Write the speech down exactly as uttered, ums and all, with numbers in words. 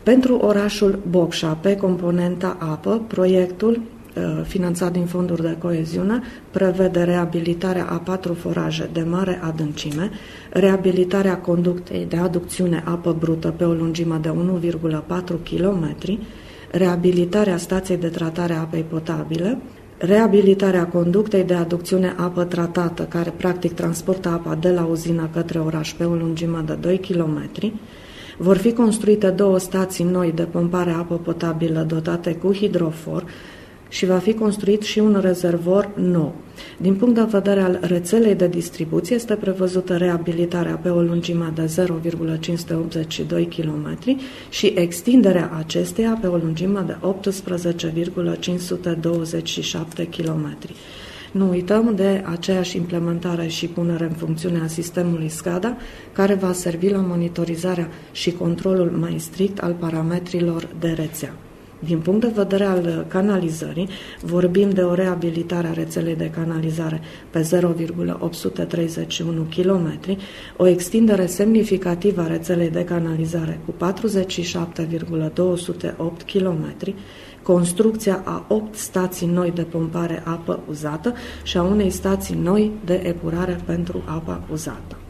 Pentru orașul Bocșa, pe componenta apă, proiectul finanțat din fonduri de coeziune, prevede reabilitarea a patru foraje de mare adâncime, reabilitarea conductei de aducțiune apă brută pe o lungime de unu virgulă patru kilometri, reabilitarea stației de tratare a apei potabile, reabilitarea conductei de aducțiune apă tratată, care practic transportă apa de la uzină către oraș pe o lungime de doi kilometri, vor fi construite două stații noi de pompare apă potabilă dotate cu hidrofor, și va fi construit și un rezervor nou. Din punct de vedere al rețelei de distribuție, este prevăzută reabilitarea pe o lungime de zero virgulă cinci sute optzeci și doi kilometri și extinderea acesteia pe o lungime de optsprezece virgulă cinci sute douăzeci și șapte kilometri. Nu uităm de aceeași implementare și punere în funcțiune a sistemului SCADA, care va servi la monitorizarea și controlul mai strict al parametrilor de rețea. Din punct de vedere al canalizării, vorbim de o reabilitare a rețelei de canalizare pe zero virgulă opt sute treizeci și unu kilometri, o extindere semnificativă a rețelei de canalizare cu patruzeci și șapte virgulă două sute opt kilometri, construcția a opt stații noi de pompare apă uzată și a unei stații noi de epurare pentru apa uzată.